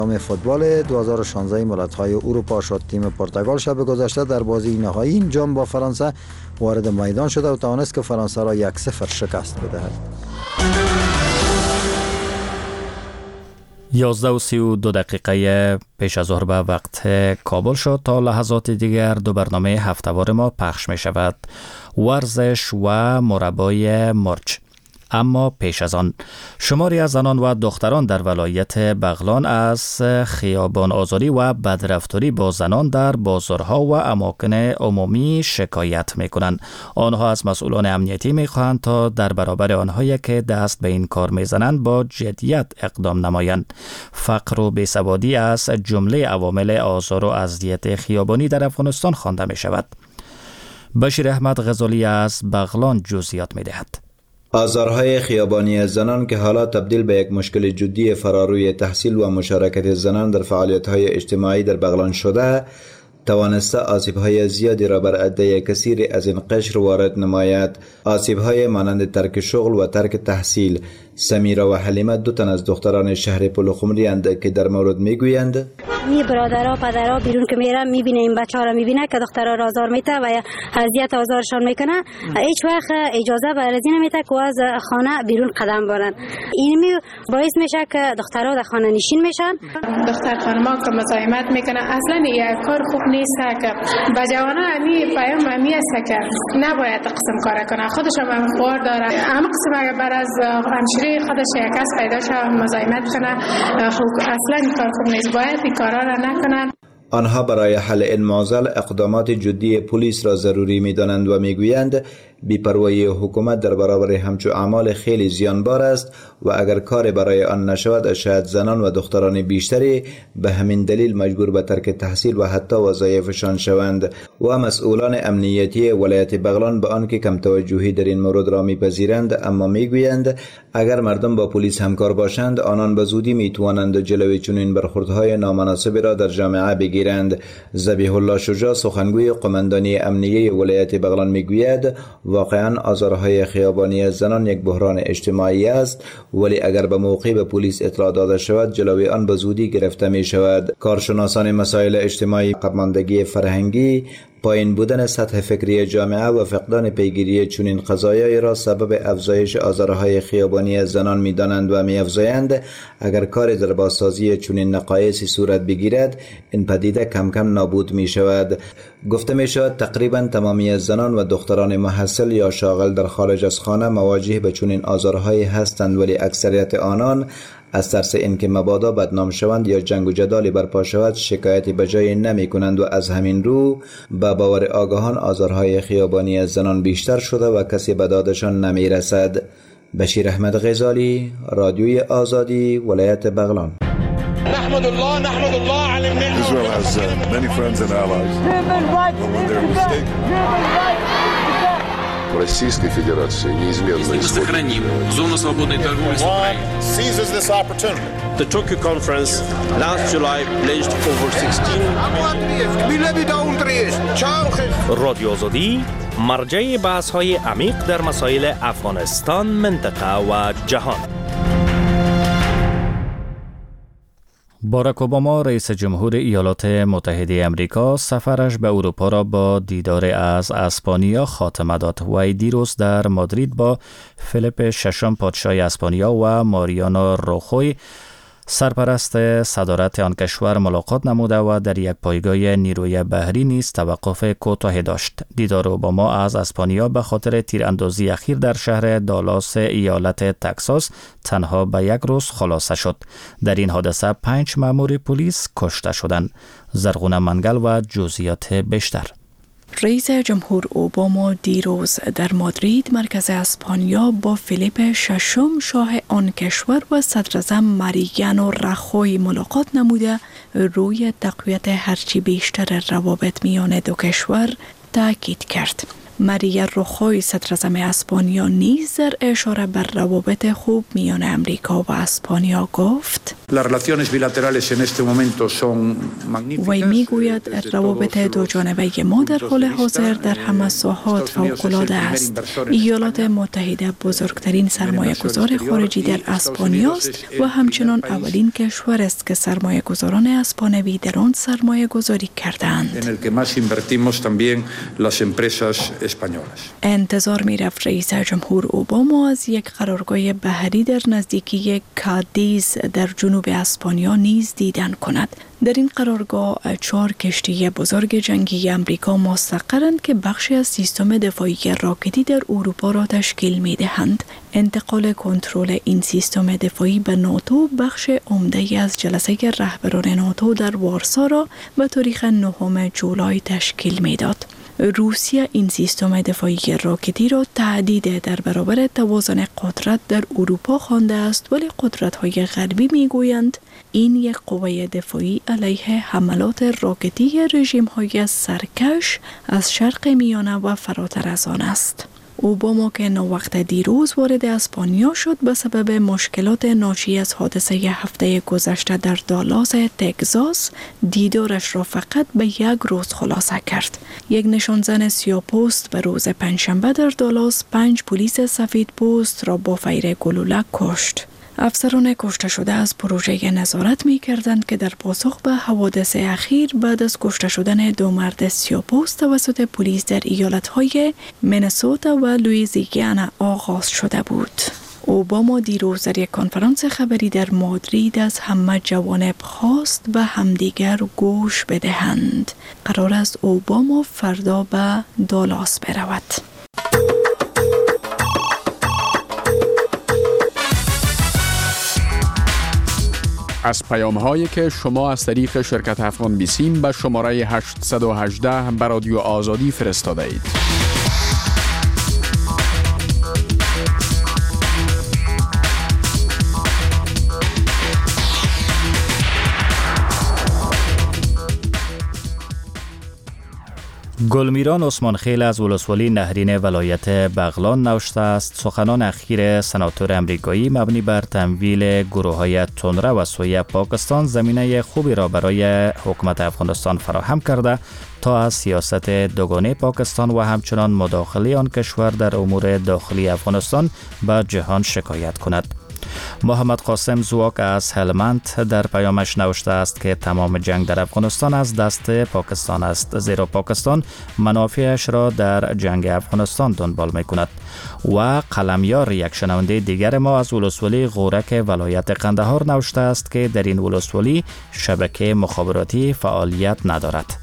نام فوتبال 2016 ملت‌های اروپا شد. تیم پرتغال شب گذشته در بازی نهایی این جام با فرانسه وارد میدان شد و توانست که فرانسه را 1-0 شکست بدهد. 11:32 پیش از ظهر به وقت کابل شد. تا لحظات دیگر دو برنامه هفته‌وار ما پخش می شود: ورزش و مربای مرج. اما پیش از آن شماری از زنان و دختران در ولایت بغلان از خیابان آزاری و بدرفتاری با زنان در بازارها و اماکن عمومی شکایت می‌کنند. آنها از مسئولان امنیتی می‌خواهند تا در برابر آنهایی که دست به این کار می‌زنند با جدیت اقدام نمایند. فقر و بیسوادی از جمله عوامل آزار و اذیت خیابانی در افغانستان خوانده می‌شود. بشیر احمد غزالی از بغلان جزئیات می‌دهد. آزارهای خیابانی زنان که حالا تبدیل به یک مشکل جدی فراروی تحصیل و مشارکت زنان در فعالیت‌های اجتماعی در بغلان شده، توانسته آسیب‌های زیادی را بر عده کثیری از این قشر وارد نماید. آسیب‌های مانند ترک شغل و ترک تحصیل. سمیرا و حلیمه دو تن از دختران شهر پلخمری اند که در مورد میگویند: می برادرها پدرها بیرون که میرن میبینه این بچه‌ها را میبینه که دخترها را آزار میته و اذیت آزارشان میکنه، هیچ وقت اجازه به ارزی نمیده که از خانه بیرون قدم برن. این باعث میشه که دخترها در خانه نشین میشن. دختر خانم‌ها که مزاحمت میکنه اصلا یک کار خوب نیست که با جوانا امی پیام امی است که نباید قسم کار کنه. خودش هم خوار داره. اما قسم اگر بر از همشیره خودش یک کس پیدا شه مزاحمت کنه، اصلا این کار خوب نیست. باید این کارا را نکنن. آنها برای حل این معضل اقدامات جدی پلیس را ضروری می‌دانند و می‌گویند بی‌پروایی حکومت در برابر همچو اعمال خیلی زیانبار است و اگر کار برای آن نشود شاید زنان و دختران بیشتری به همین دلیل مجبور به ترک تحصیل و حتی وظایفشان شوند. و مسئولان امنیتی ولایت بغلان به آنکه کم توجهی در این مورد را می‌پذیرند، اما می‌گویند اگر مردم با پلیس همکار باشند آنان به زودی می‌توانند جلوی چنین برخوردهای نامناسب را در جامعه بگیرند. ذبیح الله شجاع سخنگوی قماندانی امنیه ولایت بغلان می‌گوید واقعا آزارهای خیابانی زنان یک بحران اجتماعی است، ولی اگر به موقع به پلیس اطلاع داده شود جلوی آن به زودی گرفته می شود. کارشناسان مسائل اجتماعی قدماندگی فرهنگی پایین بودن سطح فکری جامعه و فقدان پیگیری چنین قضایایی را سبب افزایش آزارهای خیابانی زنان می‌دانند و می‌افزایند اگر کار در بازسازی چنین نقایصی صورت بگیرد این پدیده کم کم نابود می‌شود. گفته می‌شود تقریبا تمامی زنان و دختران محصل یا شاغل در خارج از خانه مواجه به چنین آزارهایی هستند، ولی اکثریت آنان از ترس اینکه مبادا بدنام شوند یا جنگ و جدالی برپا شود شکایتی به جای نمی کنند و از همین رو با باور آگاهان آزارهای خیابانی زنان بیشتر شده و کسی به دادشان نمی رسد. بشیر احمد غزالی، رادیوی آزادی، ولایت بغلان. نحمد الله على النعمة. Israel has many friends and allies. When they're mistaken. Российской Федерации неизменно сохраним зону свободной торговли с Украиной. Seizes this opportunity. The Tokyo conference last July pledged over 16 رادیو آزادی مرجع بحث‌های عمیق در مسائل افغانستان، منطقه و جهان. باراک اوباما رئیس جمهور ایالات متحده امریکا سفرش به اروپا را با دیدار از اسپانیا خاتمه داد. وی دیروز در مادرید با فیلیپ ششم پادشاه اسپانیا و ماریانو راخوی سرپرست صدارت آن کشور ملاقات نموده و در یک پایگاه نیروی بحری نیز توقف کوتاهی داشت. دیدار اوباما از اسپانیا به خاطر تیراندازی اخیر در شهر دالاس ایالت تگزاس تنها به یک روز خلاصه شد. در این حادثه 5 مأمور پلیس کشته شدند. زرغونه منگل و جزئیات بیشتر. رئیس جمهور اوباما دیروز در مادرید مرکز اسپانیا با فیلیپ ششم شاه آن کشور و صدراعظم ماریانو راخوی ملاقات نموده روی تقویت هرچی بیشتر روابط میان دو کشور تاکید کرد. ماریا روخوی صدراعظم اسپانیا نیز در اشاره بر روابط خوب میان امریکا و اسپانیا گفت وی میگوید روابط دو جانبه ما در حال حاضر در همه ساحات فوق‌العاده است. ایالات متحده بزرگترین سرمایه گذار خارجی در اسپانیا است و همچنان اولین کشور است که سرمایه گذاران اسپانوی در آن سرمایه گذاری کردند. انتظار می رفت رئیس جمهور اوباما از یک قرارگاه بحری در نزدیکی کادیز در جنوب اسپانیا نیز دیدن کند. در این قرارگاه 4 کشتی بزرگ جنگی امریکا مستقرند که بخشی از سیستم دفاعی راکتی در اروپا را تشکیل می دهند. انتقال کنترل این سیستم دفاعی به ناتو بخش عمده از جلسه رهبران ناتو در وارسا را به تاریخ 9 جولای تشکیل می داد. روسیه این سیستم دفاعی راکتی را تهدید در برابر توازن قدرت در اروپا خوانده است، ولی قدرت‌های غربی می‌گویند این یک قوه دفاعی علیه حملات راکتی رژیم‌های سرکش از شرق میانه و فراتر از آن است. اوباما که ناوقت دیروز وارد اسپانیا شد به سبب مشکلات ناشی از حادثه هفته گذشته در دالاس تگزاس دیدارش را فقط به 1 روز خلاصه کرد. یک نشانزن سیاه‌پوست به روز پنجشنبه در دالاس 5 پلیس سفید پوست را با فیر گلوله کشت. افسران کشته شده از پروژه نظارت می کردند که در پاسخ به حوادث اخیر بعد از کشته شدن 2 مرد سیاه‌پوست توسط پلیس در ایالت‌های مینسوتا و لوئیزیانا آغاز شده بود. اوباما دیروز در یک کنفرانس خبری در مادرید از همه جوانب خواست و همدیگر گوش بدهند. قرار است اوباما فردا به دالاس برود. از پیام‌هایی که شما از طریق شرکت افغان بیسیم به شماره 818 به رادیو آزادی فرستاده اید. گلمیران عثمانخیل از ولسوالی نهرین ولایت بغلان نوشته است سخنان اخیر سناتور امریکایی مبنی بر تمویل گروه‌های تندره و سوی پاکستان زمینه خوبی را برای حکومت افغانستان فراهم کرده تا از سیاست دوگانه پاکستان و همچنان مداخله آن کشور در امور داخلی افغانستان به جهان شکایت کند. محمد قاسم زواک از هلمند در پیامش نوشته است که تمام جنگ در افغانستان از دست پاکستان است، زیرا پاکستان منافعش را در جنگ افغانستان دنبال می کند. و قلمیار یک شنونده دیگر ما از ولسوالی غورک ولایت قندهار نوشته است که در این ولسوالی شبکه مخابراتی فعالیت ندارد.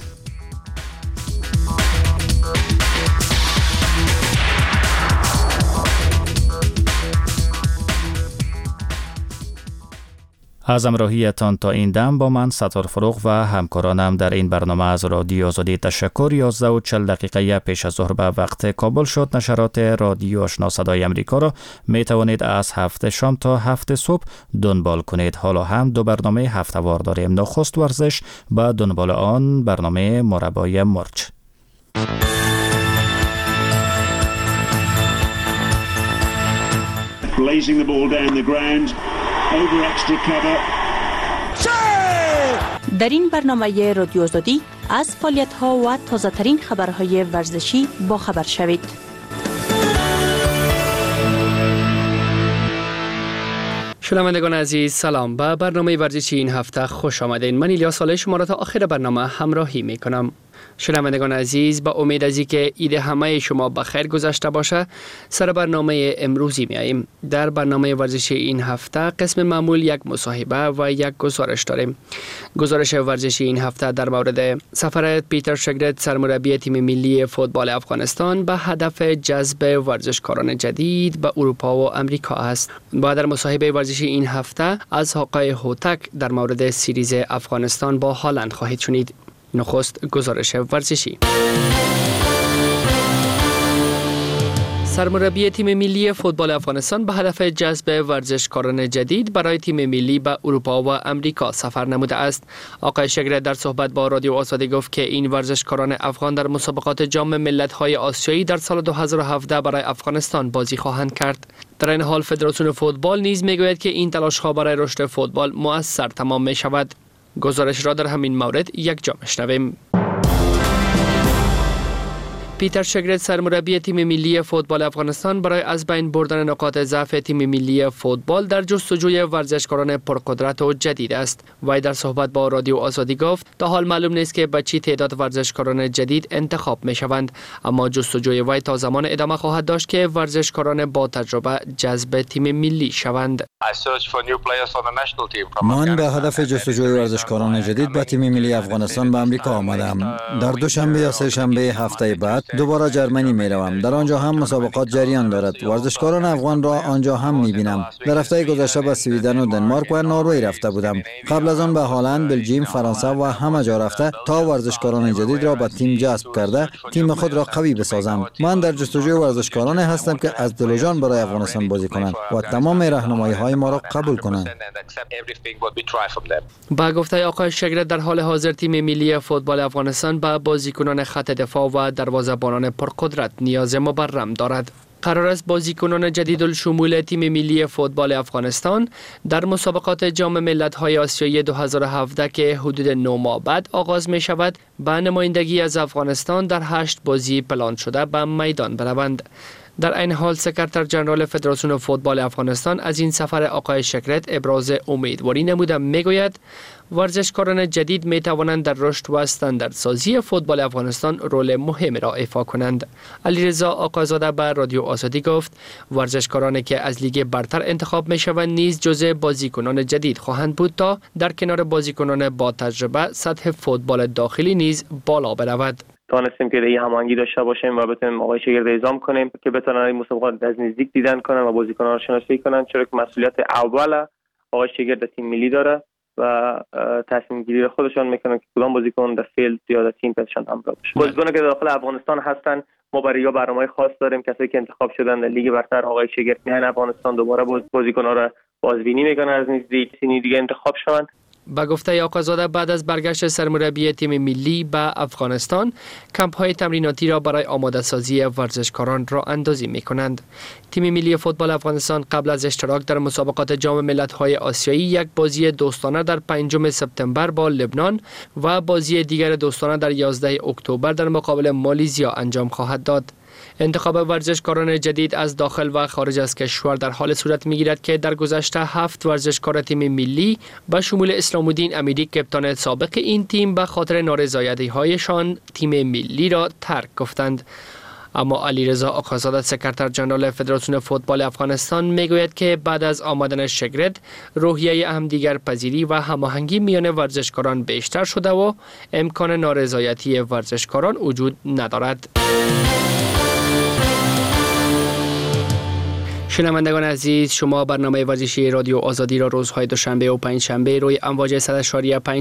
از همراهیتان تا این دم با من ستار فروغ و همکارانم در این برنامه از رادیو آزادی تشکر. 11:40 پیش از ظهر به وقت کابل شد. نشرات رادیو آشنا صدای امریکا را می توانید از 7 شام تا 7 صبح دنبال کنید. حالا هم 2 برنامه هفته‌وار داریم. نخست ورزش، با دنبال آن برنامه مربای مرچ. Blazing the ball down the ground. Over extra cover. در این برنامه رادیو آزادی از فعالیت‌ها و تازه‌ترین خبرهای ورزشی با خبر شوید. شنوندگان عزیز سلام، به برنامه ورزشی این هفته خوش آمدین. من ایلیاس صالح شما را تا آخر برنامه همراهی می‌کنم. شنوندگان عزیز، با امید از اینکه عید همه شما بخیر گذشته باشه، سر برنامه امروزی میاییم. در برنامه ورزشی این هفته قسم معمول یک مصاحبه و یک گزارش داریم. گزارش ورزشی این هفته در مورد سفر پیتر شگرد سرمربی تیم ملی فوتبال افغانستان به هدف جذب ورزشکاران جدید به اروپا و امریکا است. با در مصاحبه ورزشی این هفته از آقای هوتک در مورد سریز افغانستان با هالند خواهید شنید. نخست گزارش ورزشی. سرمربی تیم ملی فوتبال افغانستان به هدف جذب ورزشکاران جدید برای تیم ملی به اروپا و امریکا سفر نموده است. آقای شگرد در صحبت با رادیو آزادی گفت که این ورزشکاران افغان در مسابقات جام ملت‌های آسیایی در سال 2017 برای افغانستان بازی خواهند کرد. در این حال فدراسیون فوتبال نیز میگوید که این تلاش‌ها برای رشد فوتبال مؤثر تمام می شود. گزارش را در همین مورد یک جا میشنویم. پیتر شگرد سرمربی تیم ملی فوتبال افغانستان برای از بین بردن نقاط ضعف تیم ملی فوتبال در جستجوی ورزشکاران پرقدرت و جدید است. وی در صحبت با رادیو آزادی گفت تا حال معلوم نیست که به چه تعداد ورزشکاران جدید انتخاب می شوند، اما جستجوی وی تا زمان ادامه خواهد داشت که ورزشکاران با تجربه جذب تیم ملی شوند. من به هدف جستجوی ورزشکاران جدید به تیم ملی افغانستان به امریکا آمدم. در دوشنبه یا سه شنبه هفته بعد دوباره جرمنی می روم. در آنجا هم مسابقات جریان دارد. ورزشکاران افغان را آنجا هم می بینم. در هفته گذشته به سویدن و دنمارک و نروژ رفته بودم. قبل از آن به هلند، بلژیم، فرانسه و همه جا رفته تا ورزشکاران جدید را به تیم جذب کرده تیم خود را قوی بسازم. من در جستجوی ورزشکاران هستم که از دل و جان برای افغانستان بازی کنند و تمام راهنمایی های ما را قبول کنند. با گفته آقای شگرد در حال حاضر تیم ملی فوتبال افغانستان به بازیکنان خط دفاع و دروازه‌بانان پرقدرت نیاز مبرم دارد. قرار است بازیکنان جدید الشمول تیم ملی فوتبال افغانستان در مسابقات جام ملت‌های آسیایی 2017 که حدود 9 ماه بعد آغاز می شود به نمایندگی از افغانستان در 8 بازی پلان شده به میدان بروند. در این حال سکرتر جنرال فدراسیون فوتبال افغانستان از این سفر آقای شگرد ابراز امیدواری نموده. میگوید ورزشکاران جدید می توانند در رشد و استانداردسازی فوتبال افغانستان رول مهمی را ایفا کنند. علیرضا آقازاده به رادیو آزادی گفت ورزشکارانی که از لیگ برتر انتخاب می شوند نیز جزء بازیکنان جدید خواهند بود تا در کنار بازیکنان با تجربه سطح فوتبال داخلی نیز بالا برود. تانستیم که این هماهنگی داشته باشیم و بتونیم آقای شگرد اعزام کنیم که بتونن این مسابقات از نزدیک دیدن کنن و بازیکنان را شناسایی کنن، چرا که مسئولیت اول آقای شگرد تیم ملی داره و تصمیم گیری خودشان میکنن که کدام بازیکن در فیلد یا در تیم پسشان همراه باشه. بازیکنان که داخل افغانستان هستن ما برای برنامه خاص داریم. کسایی که انتخاب شدن در لیگ برتر آقای شگرد میان افغانستان دوباره بازیکنان را بازبینی میکنن از نزدیک سینی دیگه انتخاب شوند. با گفته آقازاده بعد از برگشت سرمربی تیم ملی به افغانستان کمپ های تمریناتی را برای آماده سازی ورزشکاران را اندازی می کنند. تیم ملی فوتبال افغانستان قبل از اشتراک در مسابقات جام ملت‌های آسیایی یک بازی دوستانه در 5 سپتامبر با لبنان و بازی دیگر دوستانه در 11 اکتبر در مقابل مالزیا انجام خواهد داد. انتخاب ورزشکاران جدید از داخل و خارج از کشور در حال صورت می‌گیرد که در گذشته 7 ورزشکار تیم ملی به شمول اسلام الدین امیری کپتان سابق این تیم به خاطر نارضایتی‌هایشان تیم ملی را ترک گفتند. اما علیرضا آقازاده سکرتر جنرال فدراسیون فوتبال افغانستان میگوید که بعد از آمدن شگرد روحیه همدیگر پذیری و هماهنگی میان ورزشکاران بیشتر شده و امکان نارضایتی ورزشکاران وجود ندارد. شنوندگان عزیز، شما برنامه ورزشی رادیو آزادی را روزهای دوشنبه و پنجشنبه روی امواج 100.5